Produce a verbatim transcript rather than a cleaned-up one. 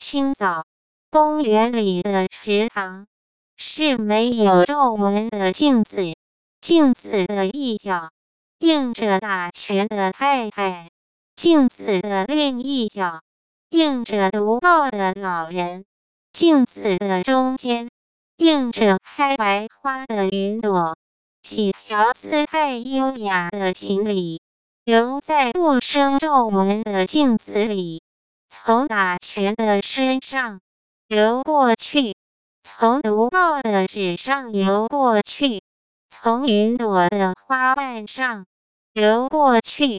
清早，公园里的池塘是没有皱纹的镜子，镜子的一角映着打拳的太太，镜子的另一角映着读报的老人，镜子的中间映着开白花的云朵。几条姿态优雅的锦鲤游在不生皱纹的镜子里，从打拳的身上游过去，从读报的纸上游过去，从云朵的花瓣上游过去。